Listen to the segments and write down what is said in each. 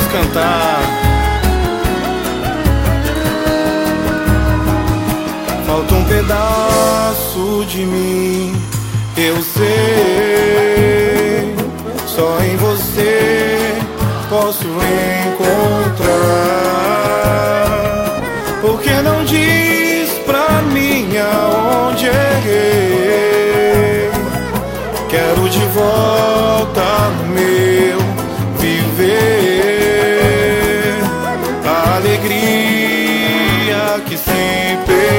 Vamos cantar. Falta um pedaço de mim, eu sei. Só em você posso encontrar. Por que não diz pra mim aonde errei? Quero de volta no meu viver a alegria que se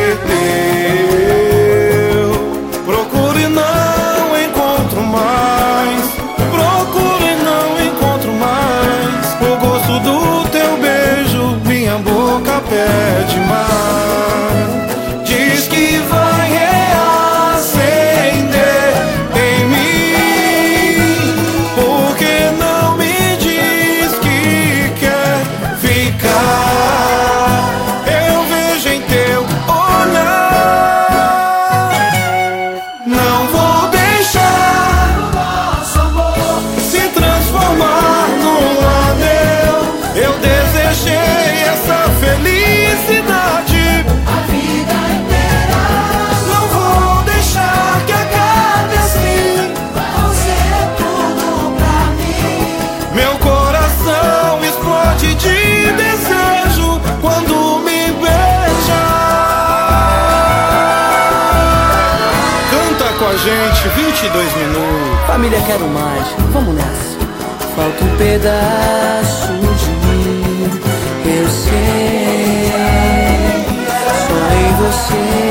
perdeu. Procuro e não encontro mais, procuro e não encontro mais o gosto do teu beijo, minha boca pede mais. Diz que vai reacender em mim, por que não me diz que quer ficar? Eu vejo em teu olhar, não vou deixar o nosso amor se transformar num adeus. Eu desejei essa felicidade a vida inteira. Não vou deixar que acabe assim. Você é tudo pra mim. Meu coração explode de desejo quando me beija. Canta com a gente 22 minutos. Família, quero mais, vamos nessa. Falta um pedaço de mim, eu sei. Só em você